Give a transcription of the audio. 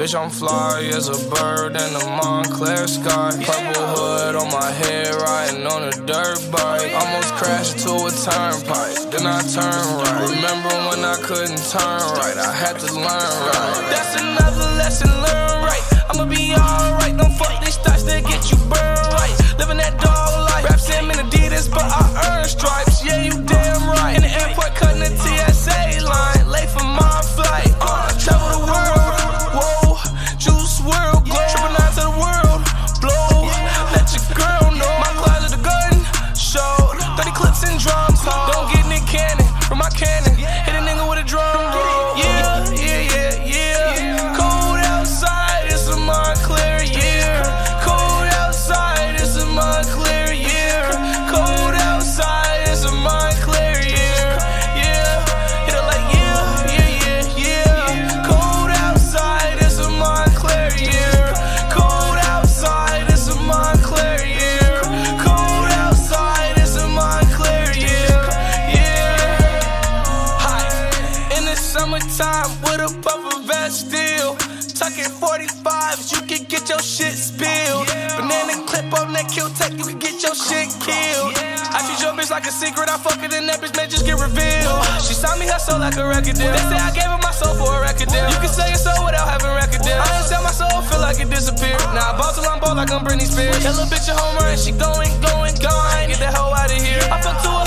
bitch, I'm fly as a bird in the Montclair sky. Purple hood on my head, riding on a dirt bike. Almost crashed into a turnpike, then I turned right. Remember when I couldn't turn right, I had to learn right. That's another lesson learned right. I'ma be alright, don't fuck these thoughts that get you burned right. Living that dog life, rap Sam in Adidas, but I earn stripes. Yeah, you damn right. In the airport, cutting the TSA line, late for my flight. Travel the world, whoa, juice world, glow. Triple 9 to the world, blow. Let your girl know my closet a gun show. 30 clips and drums, don't get Nick Cannon from my cannon. Hit a nigga with a drum roll. Yeah, yeah, yeah, yeah. Cold outside, it's a Montclair year. Cold outside, it's a Montclair year. Cold outside, it's a Montclair year. Yeah, hit it like yeah, yeah, yeah, yeah. Cold outside, it's a Montclair year. Cold outside, it's a Montclair year. Cold outside, it's a Montclair year. Yeah. Hi, in the summertime with a puffer vest still. Tucking 45s, you can get your shit spilled. Banana clip on that kill tech, you can get your shit killed. I treat your bitch like a secret, I fuck it and that bitch may just get revealed. She saw me her soul like a record deal. They say I gave her my soul for a record deal. You can sell your soul without having record deal. I didn't sell my soul, feel like it disappeared. Now I ball till I'm bald like I'm Britney Spears. That little bitch a homer and she going, gone. Get that hoe out of here. I fuck to